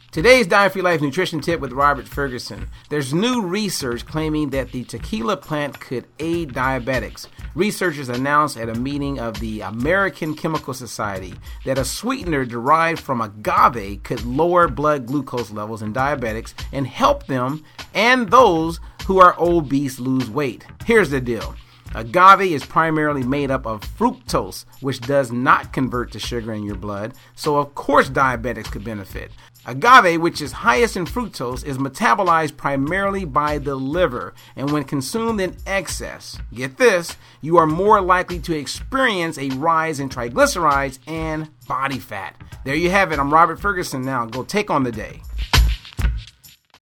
Today's Diet for Your Life nutrition tip with Robert Ferguson. There's new research claiming that the tequila plant could aid diabetics. Researchers announced at a meeting of the American Chemical Society that a sweetener derived from agave could lower blood glucose levels in diabetics and help them and those who are obese lose weight. Here's the deal. Agave is primarily made up of fructose, which does not convert to sugar in your blood, so of course diabetics could benefit. Agave, which is highest in fructose, is metabolized primarily by the liver, and when consumed in excess, get this, you are more likely to experience a rise in triglycerides and body fat. There you have it. I'm Robert Ferguson now. Go take on the day.